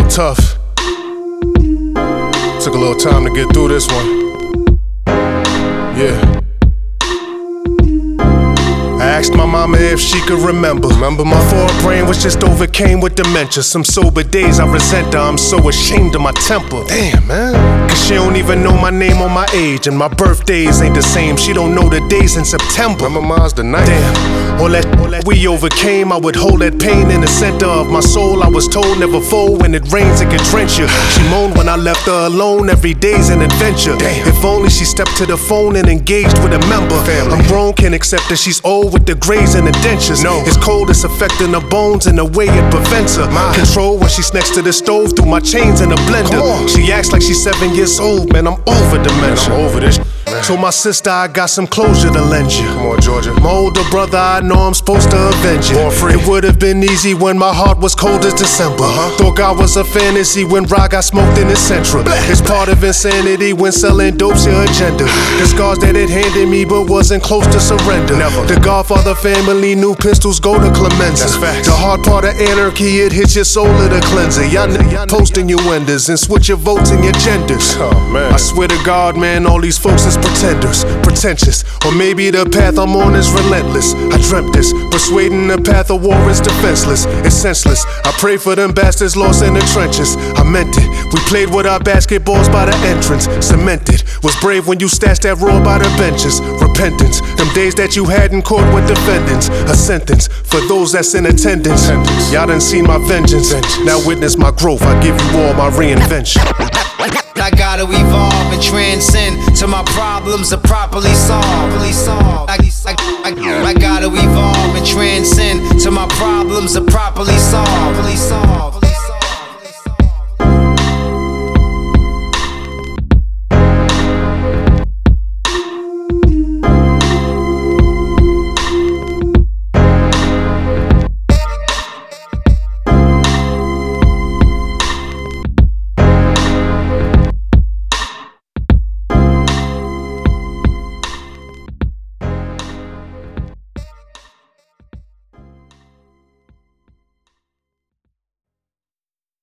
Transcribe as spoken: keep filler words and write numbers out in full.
tough. Took a little time to get through this one. Yeah. I asked my mama if she could remember. Remember my forebrain was just overcame with dementia. Some sober days I resent her, I'm so ashamed of my temper. Damn, man. Cause she don't even know my name or my age, and my birthdays ain't the same. She don't know the days in September. Remember mine's the night. Damn, all that, all that we overcame, I would hold that pain in the center of my soul. I was told never fold, when it rains it can drench you. She moaned when I left her alone, every day's an adventure. Damn. If only she stepped to the phone and engaged with a member. Family. I'm grown, can't accept that she's old with the grays and the dentures. No. It's cold, it's affecting her bones and the way it prevents her. My. Control when she's next to the stove through my chains in a blender. She acts like she's seven years old, man, I'm over dementia. Man, I'm over this. Man. Told my sister I got some closure to lend you. Come on, Georgia. My older brother, I know I'm supposed to avenge you. It would have been easy when my heart was cold as December. Uh-huh. Thought God was a fantasy when Rock got smoked in the Central. It's part of insanity when selling dope's your agenda. The scars that it handed me but wasn't close to surrender. Never. The Godfather family knew pistols go to Clemenza. The hard part of anarchy, it hits your soul at a cleanser. Y'all n- posting your wonders and switch your votes and your genders. Oh, man. I swear to God, man, all these folks is pretenders, pretentious. Or maybe the path I'm on is relentless. I dreamt this, persuading the path of war is defenseless. It's senseless. I pray for them bastards lost in the trenches. I meant it. We played with our basketballs by the entrance. Cemented. Was brave when you stashed that raw by the benches. Repentance. Them days that you had in court with defendants. A sentence for those that's in attendance. Y'all done seen my vengeance. Now witness my growth. I give you all my reinvention. I gotta evolve and transcend till my problems are properly solved. I, I, I, I gotta evolve and transcend till my problems are properly solved.